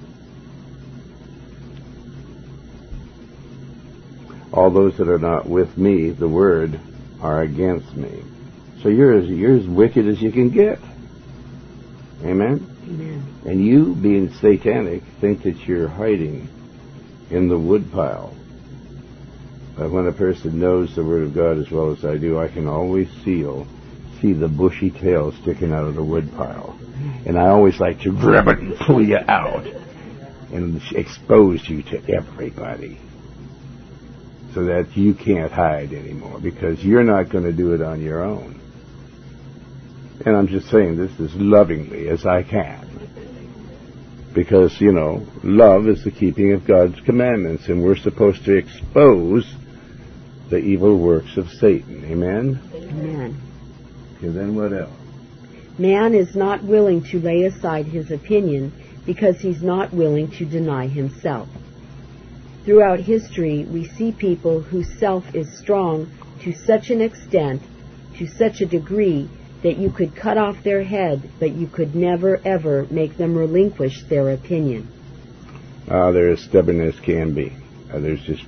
All those that are not with me, the Word, are against me. So you're as, you're as wicked as you can get. Amen? Amen. And you, being satanic, think that you're hiding in the woodpile. But when a person knows the Word of God as well as I do, I can always seal, see the bushy tail sticking out of the woodpile. And I always like to grab it and pull you out and expose you to everybody so that you can't hide anymore, because you're not going to do it on your own. And I'm just saying this as lovingly as I can. Because, you know, love is the keeping of God's commandments, and we're supposed to expose the evil works of Satan. Amen? Amen. Okay, then what else? Man is not willing to lay aside his opinion because he's not willing to deny himself. Throughout history, we see people whose self is strong to such an extent, to such a degree, that you could cut off their head, but you could never, ever make them relinquish their opinion. Ah, they're as stubborn as can be. Uh, there's just...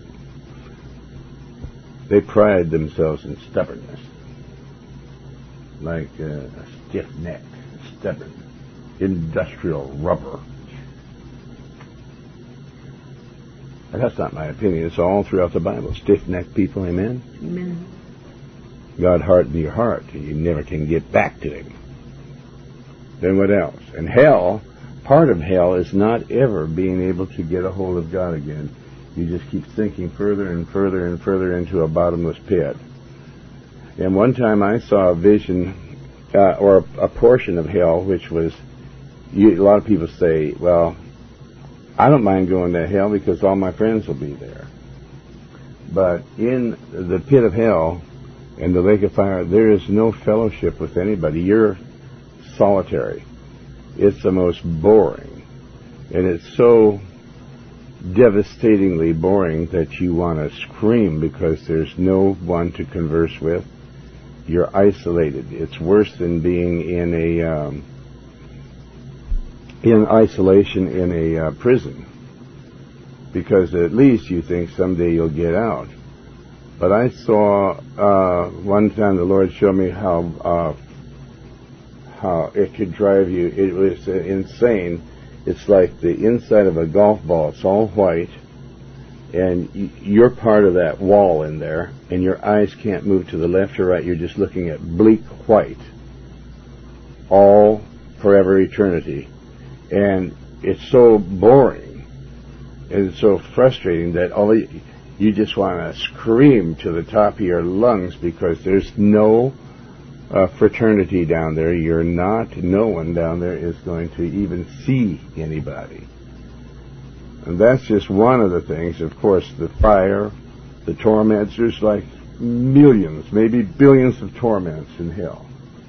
They pride themselves in stubbornness. Like uh, a stiff neck, stubborn, industrial rubber. And that's not my opinion. It's all throughout the Bible. Stiff-necked people, amen? Amen. God hardened your heart, and you never can get back to Him. Then what else? And hell, part of hell is not ever being able to get a hold of God again. You just keep sinking further and further and further into a bottomless pit. And one time I saw a vision, uh, or a, a portion of hell, which was, you, a lot of people say, well, I don't mind going to hell because all my friends will be there. But in the pit of hell and the lake of fire, there is no fellowship with anybody. You're solitary. It's the most boring. And it's so devastatingly boring that you want to scream because there's no one to converse with. You're isolated. It's worse than being in a um, in isolation in a uh, prison, because at least you think someday you'll get out. But I saw uh, one time the Lord showed me how uh, how it could drive you. It was uh, insane. It's like the inside of a golf ball. It's all white, and you're part of that wall in there, and your eyes can't move to the left or right. You're just looking at bleak white, all forever eternity. And it's so boring and so frustrating that all you, you just want to scream to the top of your lungs, because there's no uh, fraternity down there. You're not, no one down there is going to even see anybody. And that's just one of the things. Of course, the fire, the torments, there's like millions, maybe billions of torments in hell.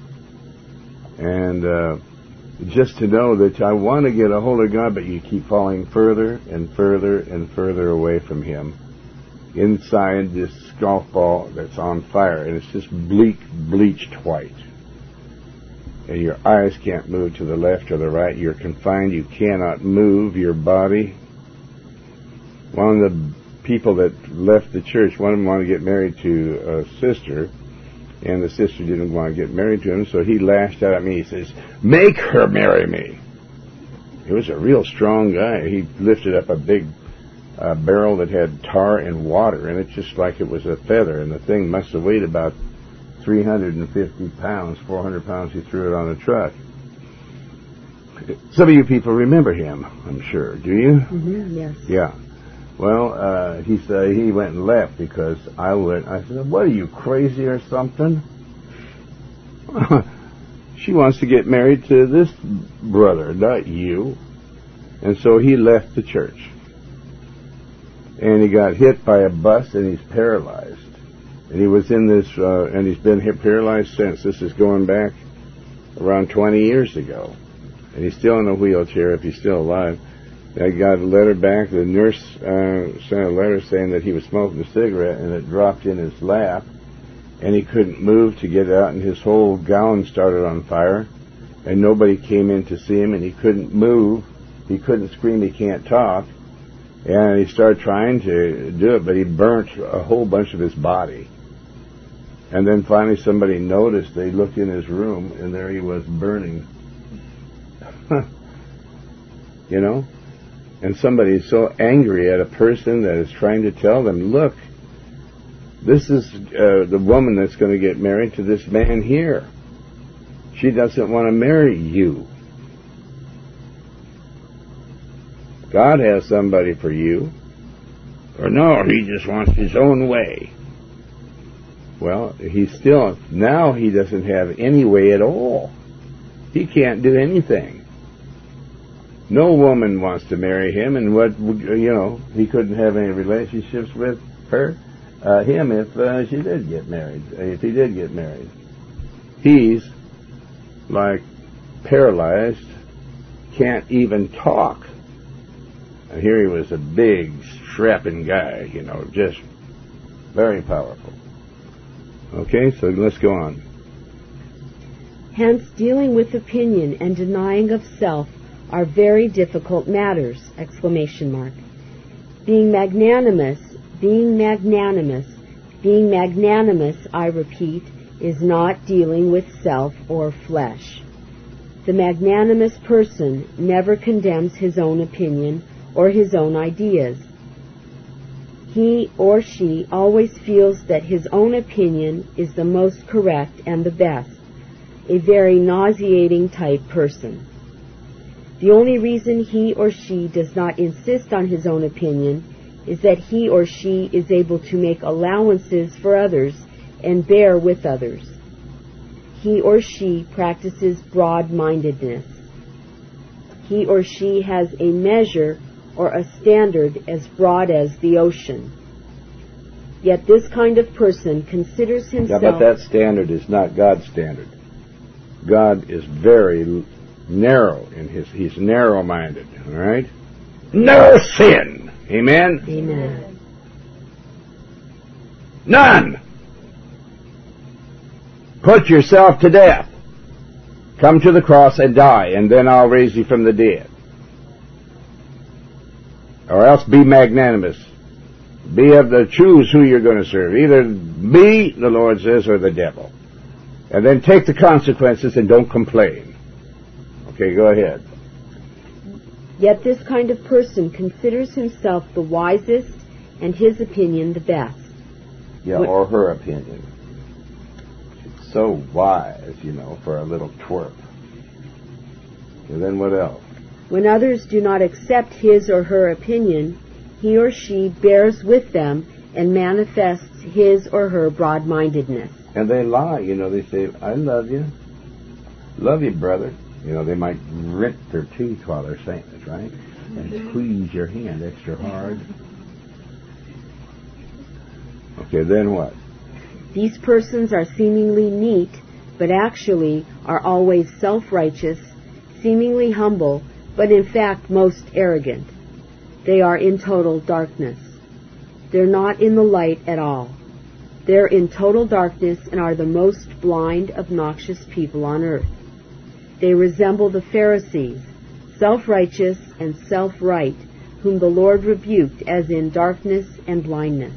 And uh, just to know that I want to get a hold of God, but you keep falling further and further and further away from Him, inside this golf ball that's on fire, and it's just bleak, bleached white. And your eyes can't move to the left or the right. You're confined. You cannot move your body. One of the people that left the church, one of them wanted to get married to a sister, and the sister didn't want to get married to him, so he lashed out at me. He says, "Make her marry me." He was a real strong guy. He lifted up a big uh, barrel that had tar and water in it, just like it was a feather, and the thing must have weighed about three hundred fifty pounds, four hundred pounds. He threw it on a truck. Some of you people remember him, I'm sure. Do you? Mm-hmm, yes. Yeah. Well, uh, he said he went and left because I went. I said, "What are you, crazy or something?" She wants to get married to this brother, not you. And so he left the church. And he got hit by a bus, and he's paralyzed. And he was in this, uh, and he's been hit paralyzed since. This is going back around twenty years ago. And he's still in a wheelchair, if he's still alive. I got a letter back. The nurse uh, sent a letter saying that he was smoking a cigarette, and it dropped in his lap, and he couldn't move to get it out, and his whole gown started on fire, and nobody came in to see him, and he couldn't move. He couldn't scream. He can't talk. And he started trying to do it, but he burnt a whole bunch of his body. And then finally somebody noticed. They looked in his room, and there he was burning. You know? And somebody is so angry at a person that is trying to tell them, look, this is uh, the woman that's going to get married to this man here. She doesn't want to marry you. God has somebody for you. Or no, he just wants his own way. Well, he's still, now he doesn't have any way at all. He can't do anything. No woman wants to marry him, and what, you know, he couldn't have any relationships with her, uh, him, if uh, she did get married, if he did get married. He's like paralyzed, can't even talk. And here he was a big, strapping guy, you know, just very powerful. Okay, so let's go on. Hence, dealing with opinion and denying of self are very difficult matters! Exclamation mark. Being magnanimous, being magnanimous, being magnanimous, I repeat, is not dealing with self or flesh. The magnanimous person never condemns his own opinion or his own ideas. He or she always feels that his own opinion is the most correct and the best, a very nauseating type person. The only reason he or she does not insist on his own opinion is that he or she is able to make allowances for others and bear with others. He or she practices broad-mindedness. He or she has a measure or a standard as broad as the ocean. Yet this kind of person considers himself... Yeah, but that standard is not God's standard. God is very narrow in his, he's narrow-minded, all right? No sin! Amen? Amen. None! Put yourself to death. Come to the cross and die, and then I'll raise you from the dead. Or else be magnanimous. Be of the, choose who you're going to serve. Either me, the Lord says, or the devil. And then take the consequences and don't complain. Okay, go ahead. Yet this kind of person considers himself the wisest and his opinion the best. Yeah, what, or her opinion. She's so wise, you know, for a little twerp. And then what else? When others do not accept his or her opinion, he or she bears with them and manifests his or her broad-mindedness. And they lie, you know, they say, I love you. Love you, brother. You know, they might grit their teeth while they're saying it, right? And squeeze your hand extra hard. Okay, then what? These persons are seemingly neat, but actually are always self-righteous, seemingly humble, but in fact most arrogant. They are in total darkness. They're not in the light at all. They're in total darkness and are the most blind, obnoxious people on earth. They resemble the Pharisees, self-righteous and self-right, whom the Lord rebuked as in darkness and blindness.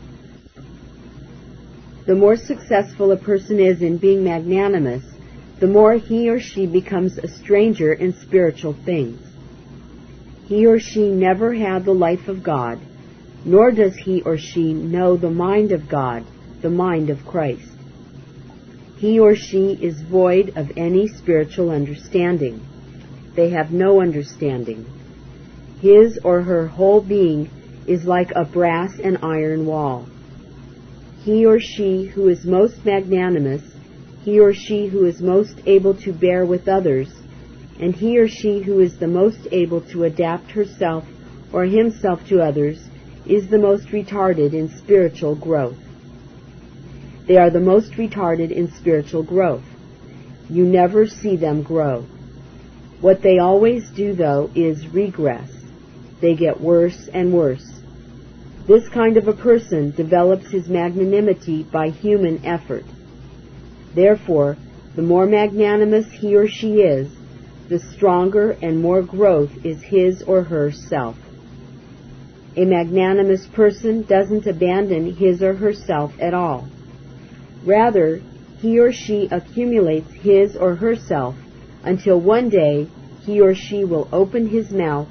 The more successful a person is in being magnanimous, the more he or she becomes a stranger in spiritual things. He or she never had the life of God, nor does he or she know the mind of God, the mind of Christ. He or she is void of any spiritual understanding. They have no understanding. His or her whole being is like a brass and iron wall. He or she who is most magnanimous, he or she who is most able to bear with others, and he or she who is the most able to adapt herself or himself to others, is the most retarded in spiritual growth. They are the most retarded in spiritual growth. You never see them grow. What they always do, though, is regress. They get worse and worse. This kind of a person develops his magnanimity by human effort. Therefore, the more magnanimous he or she is, the stronger and more growth is his or her self. A magnanimous person doesn't abandon his or herself at all. Rather, he or she accumulates his or herself until one day he or she will open his mouth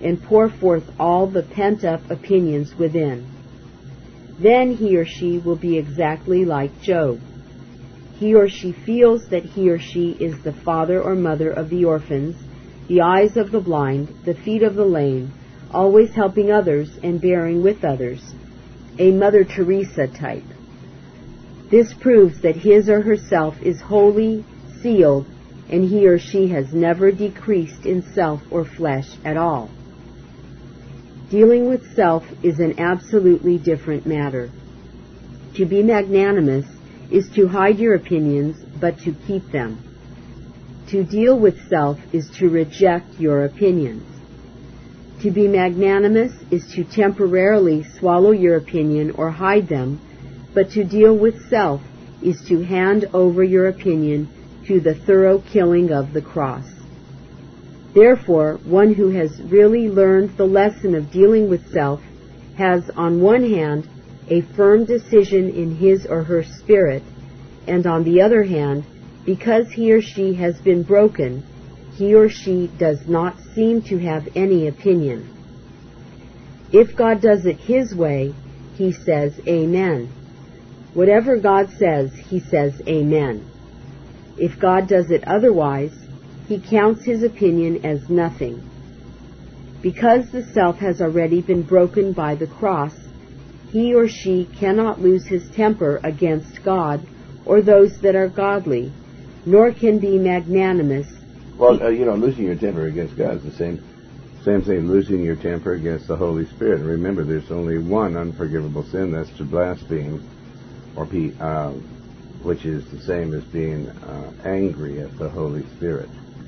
and pour forth all the pent-up opinions within. Then he or she will be exactly like Job. He or she feels that he or she is the father or mother of the orphans, the eyes of the blind, the feet of the lame, always helping others and bearing with others, a Mother Teresa type. This proves that his or herself is wholly sealed, and he or she has never decreased in self or flesh at all. Dealing with self is an absolutely different matter. To be magnanimous is to hide your opinions, but to keep them. To deal with self is to reject your opinions. To be magnanimous is to temporarily swallow your opinion or hide them, but to deal with self is to hand over your opinion to the thorough killing of the cross. Therefore, one who has really learned the lesson of dealing with self has, on one hand, a firm decision in his or her spirit, and on the other hand, because he or she has been broken, he or she does not seem to have any opinion. If God does it his way, he says amen. Whatever God says, he says amen. If God does it otherwise, he counts his opinion as nothing. Because the self has already been broken by the cross, he or she cannot lose his temper against God or those that are godly, nor can be magnanimous. Well, uh, you know, losing your temper against God is the same same thing, losing your temper against the Holy Spirit. And remember, there's only one unforgivable sin, that's to blaspheme, or be, uh, which is the same as being uh, angry at the Holy Spirit.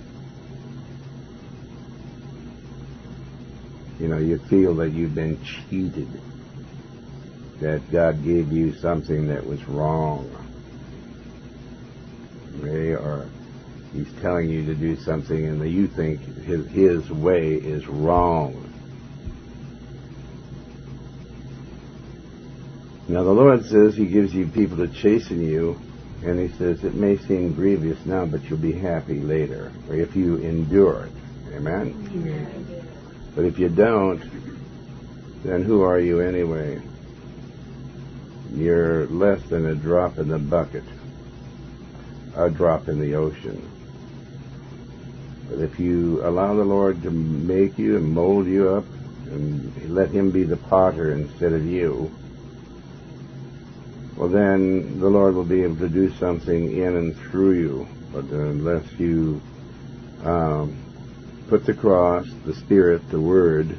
You know, you feel that you've been cheated, that God gave you something that was wrong, okay? Or he's telling you to do something and that you think his, his way is wrong. Now the Lord says he gives you people to chasten you, and he says it may seem grievous now, but you'll be happy later, or if you endure it. Amen? Amen. But if you don't, then who are you anyway? You're less than a drop in the bucket, a drop in the ocean. But if you allow the Lord to make you and mold you up, and let him be the potter instead of you, well then the Lord will be able to do something in and through you. But unless you um, put the cross, the Spirit, the Word,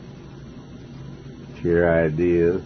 to your ideas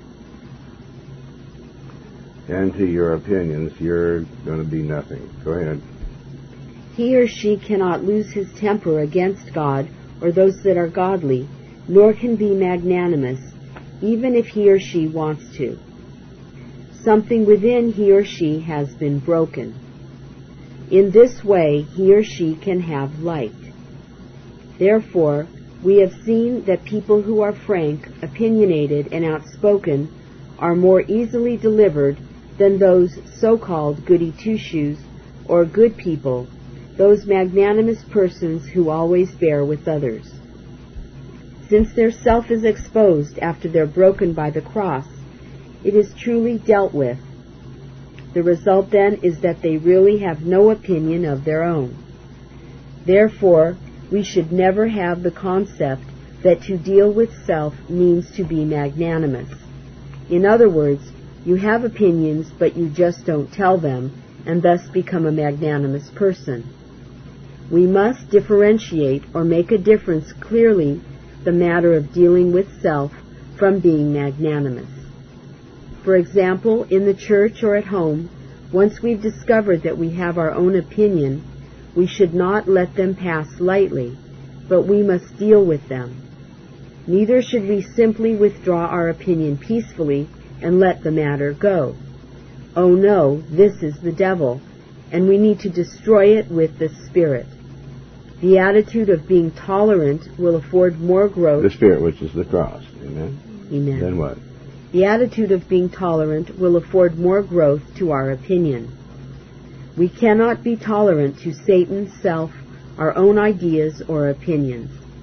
and to your opinions, you're going to be nothing. Go ahead. He or she cannot lose his temper against God or those that are godly, nor can be magnanimous, even if he or she wants to. Something within he or she has been broken. In this way, he or she can have light. Therefore, we have seen that people who are frank, opinionated, and outspoken are more easily delivered than those so-called goody-two-shoes or good people, those magnanimous persons who always bear with others. Since their self is exposed after they're broken by the cross, it is truly dealt with. The result then is that they really have no opinion of their own. Therefore, we should never have the concept that to deal with self means to be magnanimous. In other words, you have opinions, but you just don't tell them, and thus become a magnanimous person. We must differentiate or make a difference clearly the matter of dealing with self from being magnanimous. For example, in the church or at home, once we've discovered that we have our own opinion, we should not let them pass lightly, but we must deal with them. Neither should we simply withdraw our opinion peacefully and let the matter go. Oh no, this is the devil, and we need to destroy it with the Spirit. The attitude of being tolerant will afford more growth. The Spirit, which is the cross. Amen? Amen. Then what? The attitude of being tolerant will afford more growth to our opinion. We cannot be tolerant to Satan, self, our own ideas or opinions.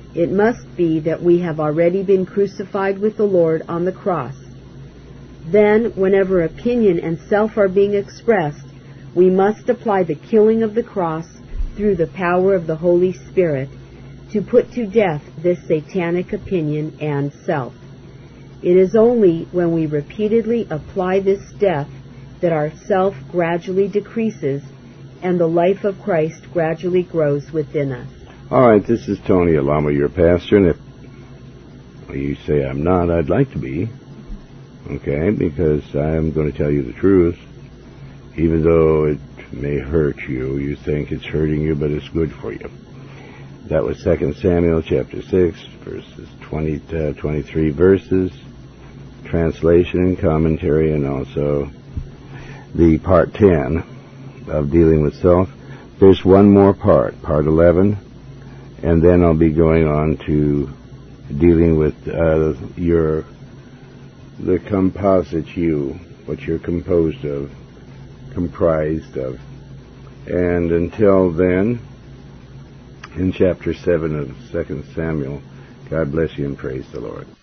It must be that we have already been crucified with the Lord on the cross. Then, whenever opinion and self are being expressed, we must apply the killing of the cross through the power of the Holy Spirit to put to death this satanic opinion and self. It is only when we repeatedly apply this death that our self gradually decreases and the life of Christ gradually grows within us. All right, this is Tony Alamo, your pastor, and if you say I'm not, I'd like to be, okay, because I'm going to tell you the truth. Even though it may hurt you, you think it's hurting you, but it's good for you. That was Second Samuel chapter six, verses twenty to twenty-three verses, translation and commentary, and also the part ten of dealing with self. There's one more part, part eleven, and then I'll be going on to dealing with uh, your the composite you, what you're composed of, comprised of. And until then, in chapter seven of Second Samuel, God bless you and praise the Lord.